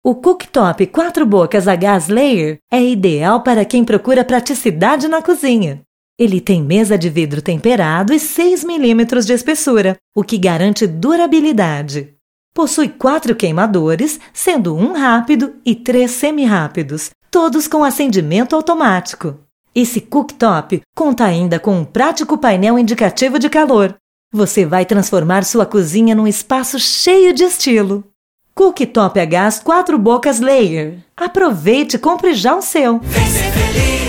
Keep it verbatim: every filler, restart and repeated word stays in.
O cooktop quatro bocas a gás Layer é ideal para quem procura praticidade na cozinha. Ele tem mesa de vidro temperado e seis milímetros de espessura, o que garante durabilidade. Possui quatro queimadores, sendo um rápido e três semi-rápidos, todos com acendimento automático. Esse cooktop conta ainda com um prático painel indicativo de calor. Você vai transformar sua cozinha num espaço cheio de estilo. Cooktop a gás quatro bocas Layer. Aproveite e compre já o seu. Vem ser feliz.